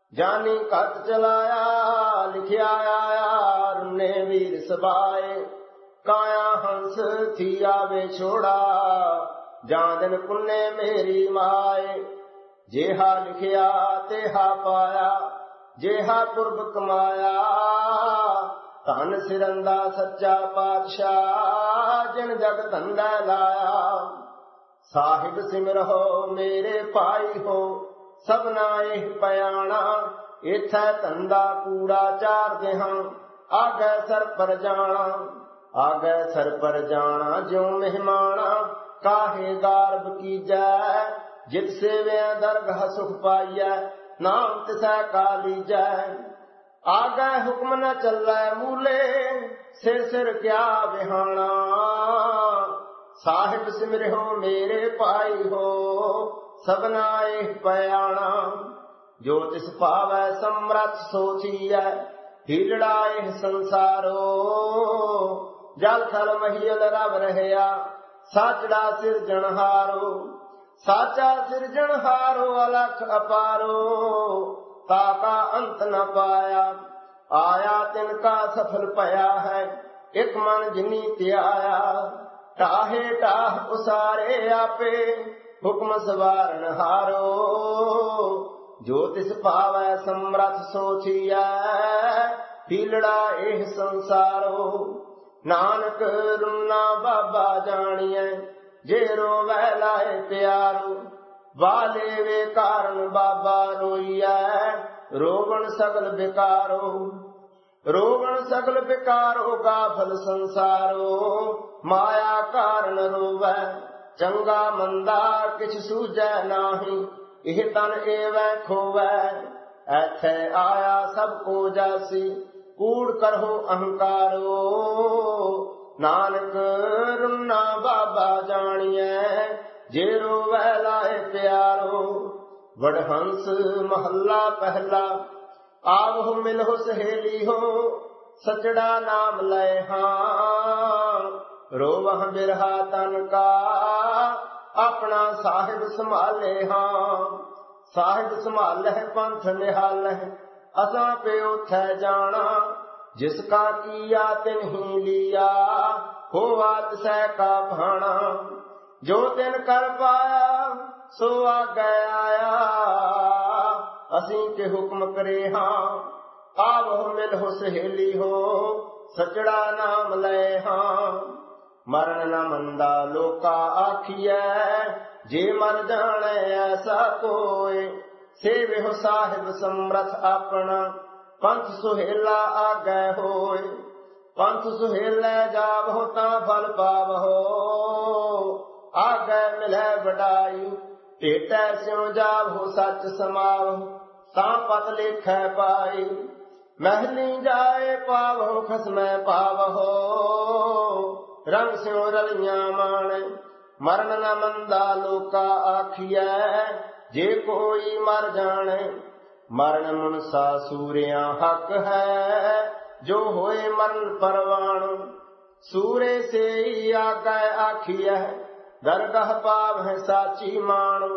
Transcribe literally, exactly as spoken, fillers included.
जानी कत चलाया लिखिया आया रुने वीर सबाए काया हंस थी आवे छोड़ा जान पुण्य मेरी माए जेहा लिखिया तेहा पाया जेहा पुरब कमाया धन सिरंदा सच्चा पातशाह जिन जग धंधा लाया साहिब सिमरहो मेरे पाई हो सबना एह पयाणा इथै धंधा कूड़ा चार देहां आगे सर पर जाना आगे सर पर जाना ज्यों मेहमाना काहे गारब कीजै जित सेवे दरगाह सुख पाइयै नाम तिसै का लीजै आगे हुक्म न चलै मूले सिर सिर क्या बिहाना साहिब सिमरिहो मेरे पाई हो सबना एह पयाणा जो तिस पावै समरथ सोचियै हीलड़ा एह संसारो जल थल महियल रब रहया साचड़ा सिरजनहारो साचा सिरजनहारो अलख अपारो ताका अंत न पाया आया तिनका सफल पया है एक मन जिनी त्याया टाहे टाह उसारे आपे हुक्म सवारण हारो जो तिस पावै समरथ सोचिया हीलड़ा एह संसारो नानक रुन्ना बाबा जानिए जे रोवै लाए प्यारो वाले वे कारण बाबा रोइया रोगन सगल बेकारो रोगन सगल बेकारो गाफल संसारो माया कारण रोवै चंगा मंदा किछ सूझै नाही एह तन एवै खोवै ऐथे आया सब को जासी कूड़ करहो अहंकारो नानक रुन्ना बाबा जानिए जे रोवै लाए प्यारो वडहंस महला पहला आवो मिलहो सहेली हो सचड़ा नाम लय हां रोवह बिरहा तन का अपना साहिब संभाले हां साहिब संभाले पंथ निहाले असा पे उठै जाना जिसका किया तिन ही लिया होवा तिसै का भाना जो तिन कर पाया सो आगे आया असी के हुक्म करे हां आवो मिलहो सहेली हो सचड़ा नाम ले हां मरण न मंदा लोका आखिए जे मर जाने ऐसा कोय सेवे हो साहिब समरथ अपना पंथ सुहेला आगे होय पंथ सुहेले जावहो ता फल पावहो आगे मिले वडाई भेटै स्यों जावहो सच समावहो ता पत लेखै पाई महली जाए पावहो खसमै पावहो रंग स्यों रलियां माने मरण न मंदा लोका आखिए जे कोई मर जाने मरण मुनसा सूरिया हक है जो होए मरण परवान सूरे से ही आगे आखिए दरगाह पाव है साची मान।